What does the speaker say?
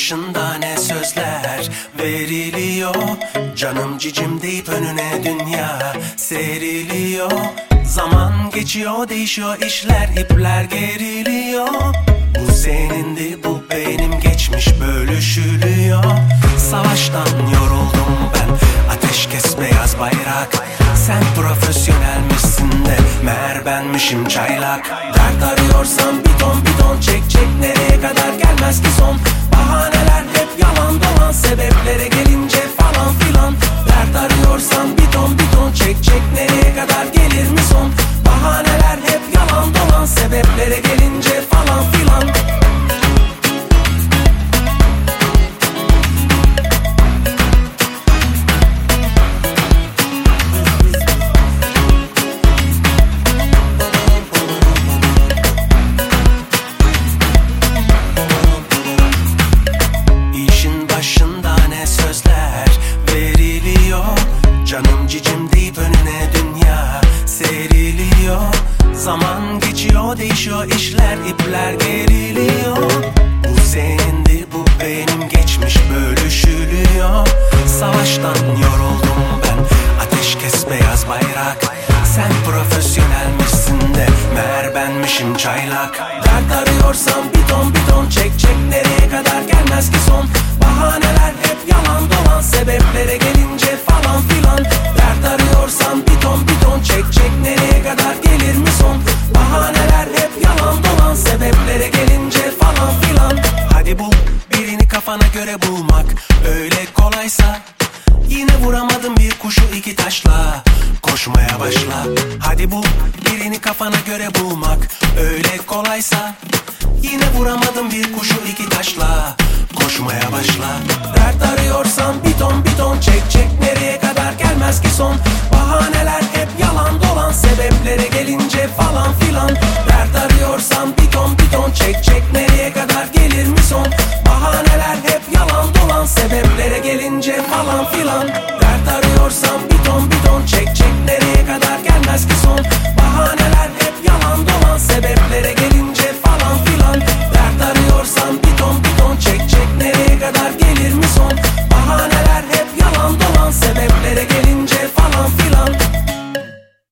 başında ne sözler veriliyor. Canım cicim deyip önüne dünya seriliyor. Zaman geçiyor, değişiyor işler, ipler geriliyor. Bu senindi, bu benim, geçmiş bölüşülüyor. Savaştan yoruldum ben, ateşkes beyaz bayrak. Sen profesyonelmişsin de meğer benmişim çaylak. Dert arıyorsan bidon bidon çek çek, nereye kadar gelmez ki son. Bahaneler hep yalan dolan, sebeplere gelince falan filan. Dert arıyorsan bidon bidon çek çek, nereye kadar gelir mi son. Bahaneler hep yalan dolan, sebeplere gelince falan filan. Canım cicim deyip önüne dünya seriliyor. Zaman geçiyor, değişiyor işler, ipler geriliyor. Bu senindi, bu benim, geçmiş bölüşülüyor. Savaştan yoruldum ben, ateşkes beyaz bayrak. Sen profesyonelmişsin de meğer benmişim çaylak. Dert arıyorsan bidon bidon çek çek, nereye kadar gelmez ki son. Bahaneler hep yalan dolan, sebeplere gelince falan filan. Dert arıyorsan bidon bidon çek çek, nereye kadar gelir mi son. Bahaneler hep yalan dolan, sebeplere gelince falan filan. Hadi bul birini, kafana göre bulmak öyle kolaysa. Yine vuramadım bir kuşu iki taşla, koşmaya başla. Hadi bul birini, kafana göre bulmak öyle kolaysa. Yine vuramadım bir kuşu iki taşla, koşmaya başla. Dert arıyorsan bidon bidon çek çek, nereye kadar gelmez ki son. Bahaneler hep yalan dolan, sebeplere gelince falan filan. Dert arıyorsan bidon bidon çek çek, nereye kadar gelir mi son. Bahaneler hep yalan dolan, sebeplere gelince falan filan. Dert arıyorsan bidon bidon çek çek, nereye kadar gelmez ki son. Bahaneler hep yalan dolan, sebeplere gelince falan filan. Dert arıyorsan bidon bidon çek çek, nereye kadar gelir mi son.